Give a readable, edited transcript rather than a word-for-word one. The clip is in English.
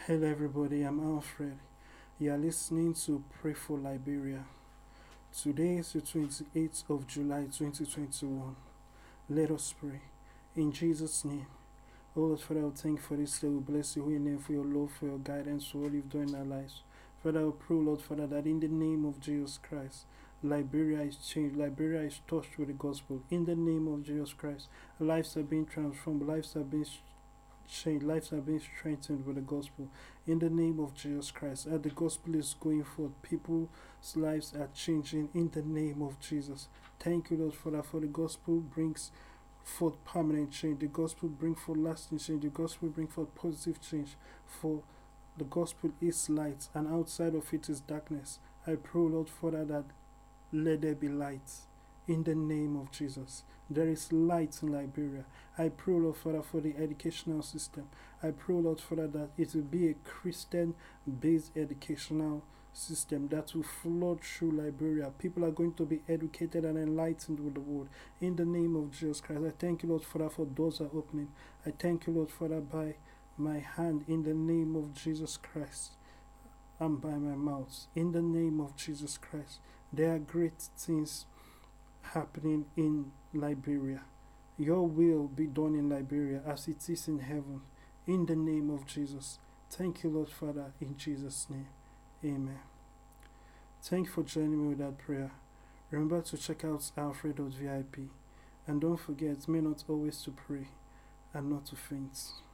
Hello, everybody. I'm Alfred. You are listening to Pray for Liberia. Today is the 28th of July 2021. Let us pray. In Jesus' name. Oh Lord, Father, I thank you for this day. We bless you, holy name, for your love, for your guidance, for all you've done in our lives. Father, I pray, Lord, Father, that in the name of Jesus Christ, Liberia is changed. Liberia is touched with the gospel. In the name of Jesus Christ, lives are being transformed. Lives are being changed. Lives are being strengthened with the gospel. In the name of Jesus Christ, as the gospel is going forth, people's lives are changing. In the name of Jesus, thank you, Lord, for that. For the gospel brings forth permanent change. The gospel brings forth lasting change. The gospel brings forth positive change. For the gospel is light, and outside of it is darkness. I pray, Lord, Father, that let there be light. In the name of Jesus, there is light in Liberia. I pray, Lord, Father, for the educational system. I pray, Lord, Father, that it will be a Christian-based educational system that will flow through Liberia. People are going to be educated and enlightened with the word. In the name of Jesus Christ, I thank you, Lord, Father, for doors are opening. I thank you, Lord, Father, by my hand, in the name of Jesus Christ, and by my mouth, in the name of Jesus Christ. There are great things happening in Liberia. Your will be done in Liberia as it is in heaven. In the name of Jesus. Thank you, Lord Father, in Jesus' name. Amen. Thank you for joining me with that prayer. Remember to check out alfred.vip. And don't forget, may not always to pray and not to faint.